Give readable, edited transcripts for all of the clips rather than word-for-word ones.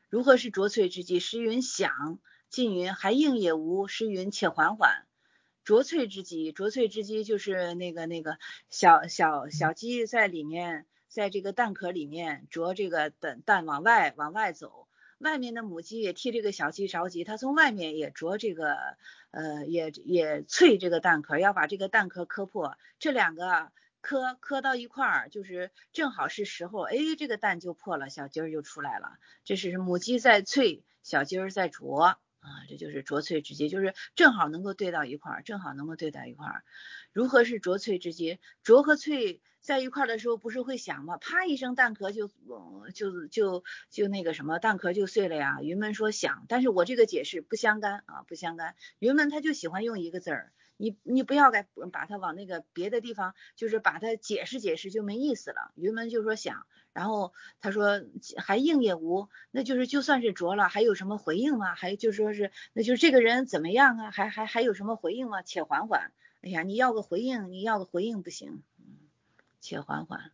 如何是浊萃之极？时云响，近云还应也无，时云且缓缓。浊萃之极，浊萃之极就是那个小鸡在里面，在这个蛋壳里面啄这个蛋往外走，外面的母鸡也替这个小鸡着急，它从外面也啄这个也萃这个蛋壳，要把这个蛋壳磕破，这两个磕到一块儿，就是正好是时候，哎，这个蛋就破了，小鸡儿就出来了。这是母鸡在萃，小鸡儿在啄。这就是浊萃之极，就是正好能够对到一块儿，正好能够对到一块儿。如何是浊萃之极？浊和萃在一块儿的时候不是会响吗？啪一声，蛋壳就那个什么，蛋壳就碎了呀。云门说响，但是我这个解释不相干啊，不相干。云门他就喜欢用一个字儿，你不要把它往那个别的地方，就是把它解释解释就没意思了。云门就说响。然后他说还应也无，那就是就算是浊了，还有什么回应吗？还就说是，那就是这个人怎么样啊？还有什么回应吗？且缓缓。哎呀，你要个回应不行，且缓缓。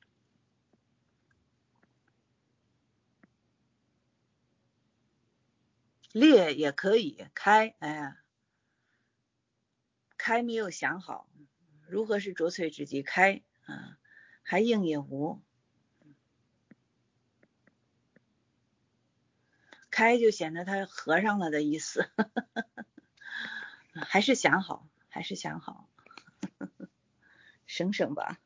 裂也可以，开，哎，开没有想好，如何是浊萃之极？开，还应也无。开就显得他合上了的意思，还是想好，省吧，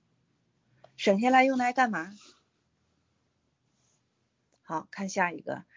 省下来用来干嘛？好看下一个。